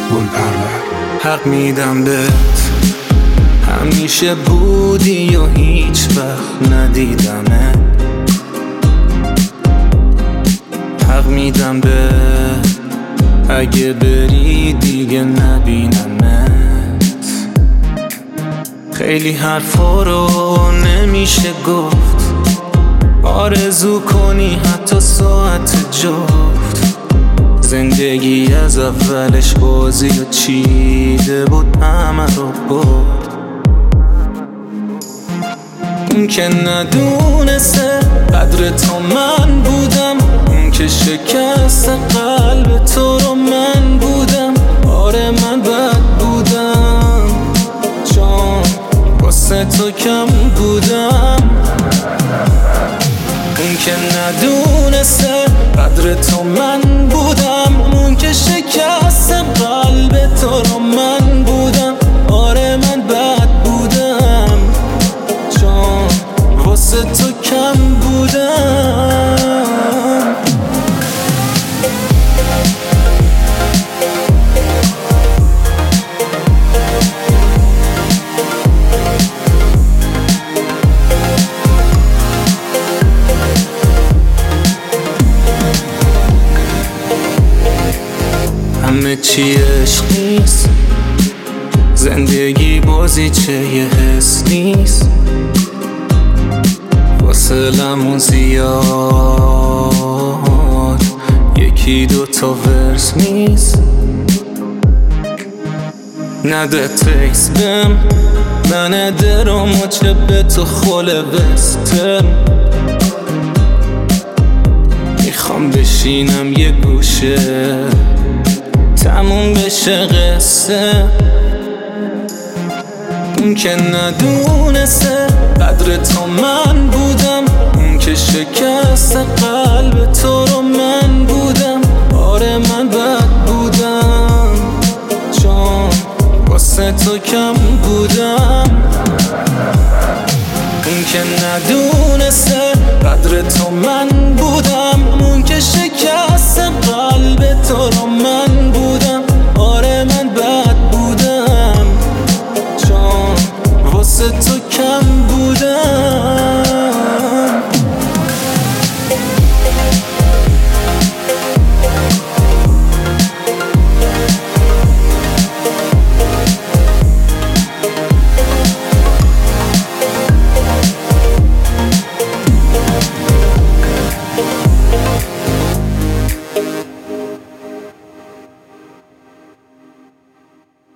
گلپرور. حق میدم بهت همیشه بودی و هیچ وقت ندیدمه. حق میدم بهت اگه بری دیگه نبینمت. خیلی حرفا رو نمیشه گفت، آرزو کنی حتی ساعت جفت. زندگی از اولش بازی و چیده بود همه رو برد. اون که ندونسته قدر تو من بودم، اون که شکست قلب تو رو من بودم. آره من بد بودم جان، واسه تو کم بودم. اون که ندونسته قدر تو من بودم، اون که شکست قلب تو رو من بودم. آره من بد بودم جان، واسه تو کم بودم. همه چی عشق نیست، زندگی بازی چه یه حس نیست. فاصلمون زیاد، یکی دوتا ورس نیست. نده تکس بهم، ننده رو مچه به تو خوله بستم. میخوام بشینم یه گوشه تموم بشه قصه. اون که ندونسته قدر تو من بودم، اون که شکست قلب تو رو من بودم. آره من بد بودم جان، واسه تو کم